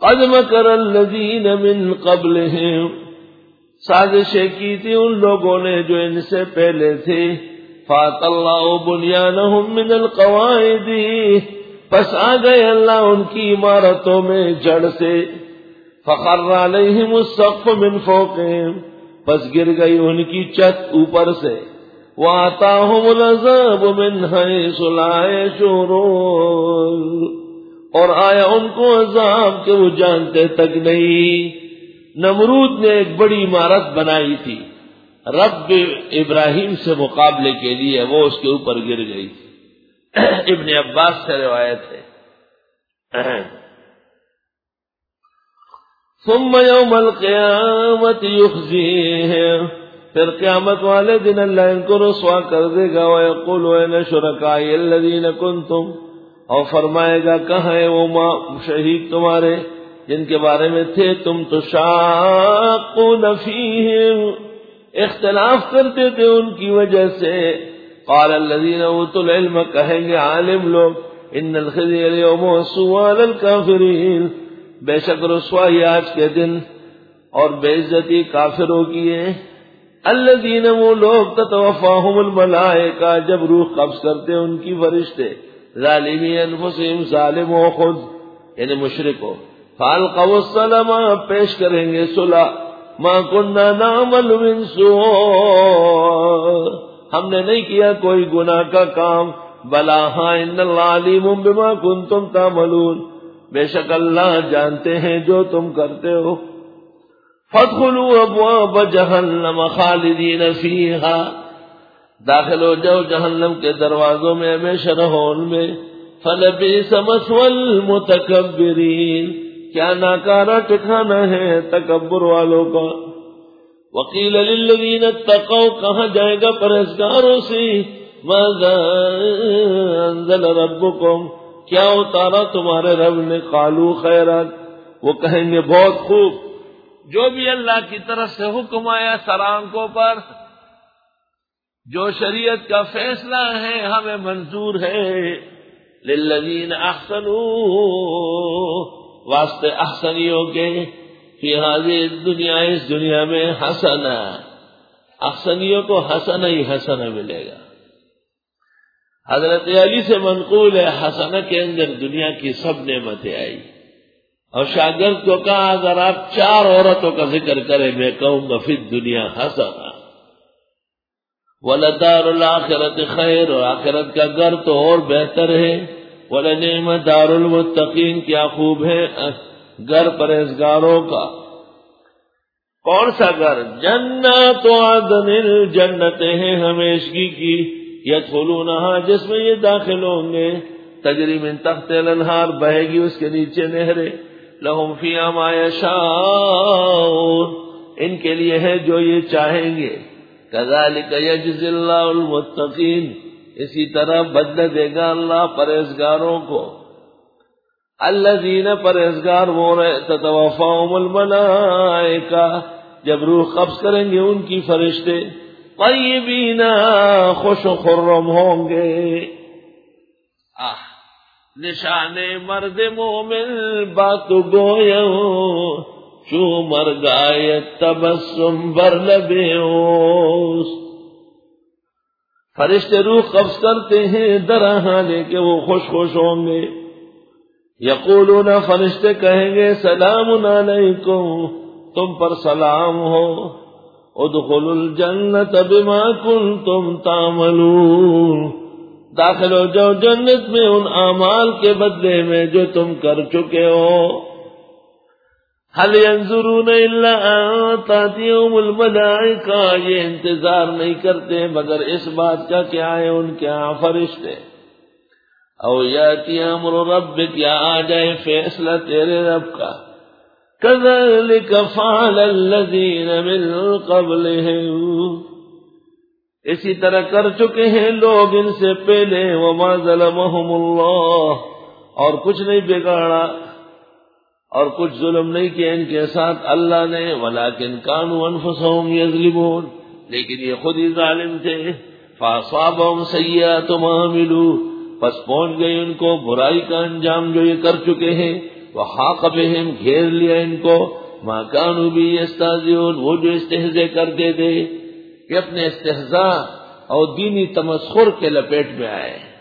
قد مکر الذین من قبلہم، سازشیں کی تھی ان لوگوں نے جو ان سے پہلے تھے، فات اللہ بنیانہم من القواعد، پس آ گئے اللہ ان کی عمارتوں میں جڑ سے، فخر علیہم السقف من فوقہم، پس گر گئی ان کی چھت اوپر سے، وآتاہم العذاب من حیث لا یشعرون، اور آیا ان کو عذاب کہ وہ جانتے تک نہیں۔ نمرود نے ایک بڑی عمارت بنائی تھی رب ابراہیم سے مقابلے کے لیے، وہ اس کے اوپر گر گئی۔ ابن عباس سے روایت ہے۔ ثم یوم القیامت یخزیہم، پھر قیامت والے دن اللہ ان کو رسوا کر دے گا، وَيَقُولُ أَيْنَ شُرَكَائِيَ الَّذِينَ كُنْتُمْ، اور فرمائے گا کہاں ہیں وہ شہید تمہارے جن کے بارے میں تھے تم تشاقون فیہم، اختلاف کرتے تھے ان کی وجہ سے۔ قال الذین اوتوا العلم، کہیں گے عالم لوگ، ان الخزي اليوم والسوء على الكافرین، بے شک رسوائی آج کے دن اور بے عزتی کافروں کی ہے۔ الذین، وہ لوگ تتوفاہم الملائکہ، جب روح قبض کرتے ان کی فرشتے، ظالمی انفسہم، ظالم و خود یعنی مشرکو، فالقوا السلام، پیش کریں گے صلح، ما کننا نعمل من سوء، ہم نے نہیں کیا کوئی گناہ کا کام، بلا ہاں ان اللہ علیم بما کنتم تعملون، بے شک اللہ جانتے ہیں جو تم کرتے ہو۔ فادخلوا ابواب جہنم خالدین فیہا، داخل ہو جاؤ جہنم کے دروازوں میں، ہمیشہ رہو ان میں۔ فلبئس مثوى المتکبرین، کیا ناکارہ ٹھکانہ ہے تکبر والوں کا۔ وقیل للذین اتقوا، کہاں جائے گا پرہیزگاروں سے، ماذا انزل ربکم، کیا اتارا تمہارے رب نے، قالوا خیرا، وہ کہیں گے بہت خوب، جو بھی اللہ کی طرف سے حکم آیا سر آنکھوں پر، جو شریعت کا فیصلہ ہے ہمیں منظور ہے۔ للذین احسنوا، واسطے احسنیوں کے، فی ہذہ الدنیا، اس دنیا میں، حسنہ، احسنیوں کو حسنہ ہی حسنہ ملے گا۔ حضرت علی سے منقول ہے حسنہ کے اندر دنیا کی سب نعمتیں آئی، اور شاگرد کو کہا اگر آپ 4 عورتوں کا ذکر کریں میں کہوں گا فی الدنیا حسنہ، وَلَدَارُ الْآخِرَةِ خَيْرٌ، اور آخرت کا گھر تو اور بہتر ہے، وَلَنِعْمَ دَارُ الْمُتَّقِينَ، کیا خوب ہے گھر پرہیزگاروں کا۔ کون سا گھر؟ جنات عدن، جنتیں ہیں ہمیشگی کی، یدخلونہا، جس میں یہ داخل ہوں گے، تجری من تحت الانہار، بہے گی اس کے نیچے نہریں، لہم فیہا ما یشاءون، ان کے لیے ہے جو یہ چاہیں گے۔ کذالک یجزی اللہ المتقین، اسی طرح بدلہ دے گا اللہ پرہیزگاروں کو۔ الذین، پرہیزگار وہ رہے، تتوفاہم الملائکہ، جب روح قبض کریں گے ان کی فرشتے، طیبین، خوش و خرم ہوں گے۔ نشان مرد مومن بات گویوں، چو مرگایت تبسم بر لبے اوس، فرشتے روح قبض کرتے ہیں درہانے کے وہ خوش خوش ہوں گے۔ یقولون، فرشتے کہیں گے سلام علیکم، تم پر سلام ہو، ادخلوا الجنت بما کنتم تعملون، داخل ہو جاؤ جنت میں ان اعمال کے بدلے میں جو تم کر چکے ہو۔ هل ينظرون الا ان تاتيهم الملائکہ، یہ انتظار نہیں کرتے مگر اس بات کا کہ آئے ان کے یہاں فرشتے، او یاتی امر ربک، یا آ جائے فیصلہ تیرے رب کا۔ کذلک فعل الذین من قبلہم، اسی طرح کر چکے ہیں لوگ ان سے پہلے، وما ظلمہم اللہ، اور کچھ نہیں بگاڑا اور کچھ ظلم نہیں کیا ان کے ساتھ اللہ نے، ولیکن کانوا انفسہم یظلمون، لیکن یہ خود ہی ظالم تھے۔ فاصابہم سیئات ما عملوا، پس پہنچ گئی ان کو برائی کا انجام جو یہ کر چکے ہیں، وحاق بہم گھیر لیا ان کو ما کانوا بہ یستہزئون وہ جو استہزاء کرتے تھے کہ اپنے استہزاء اور دینی تمسخر کے لپیٹ میں آئے.